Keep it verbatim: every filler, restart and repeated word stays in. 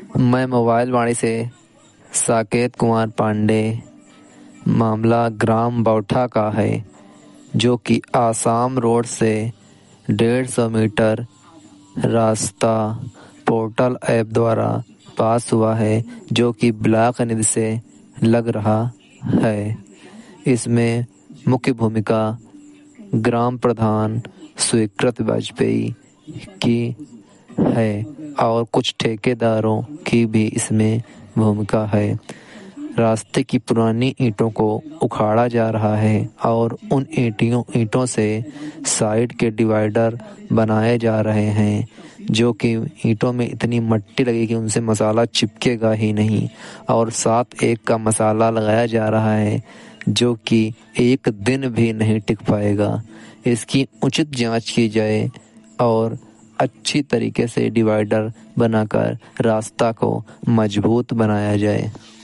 मैं मोबाइल वाणी से साकेत कुमार पांडे। मामला ग्राम बौठा का है, जो कि आसाम रोड से डेढ़ सौ मीटर रास्ता पोर्टल ऐप द्वारा पास हुआ है, जो कि ब्लॉक निधि से लग रहा है। इसमें मुख्य भूमिका ग्राम प्रधान स्वीकृत वाजपेयी की है और कुछ ठेकेदारों की भी इसमें भूमिका है। रास्ते की पुरानी ईंटों को उखाड़ा जा रहा है और उन ईंटियों ईंटों से साइड के डिवाइडर बनाए जा रहे हैं, जो कि ईंटों में इतनी मट्टी लगेगी कि उनसे मसाला चिपकेगा ही नहीं। और साथ एक का मसाला लगाया जा रहा है, जो कि एक दिन भी नहीं टिक पाएगा। इसकी उचित जांच की जाए और अच्छी तरीके से डिवाइडर बनाकर रास्ता को मजबूत बनाया जाए।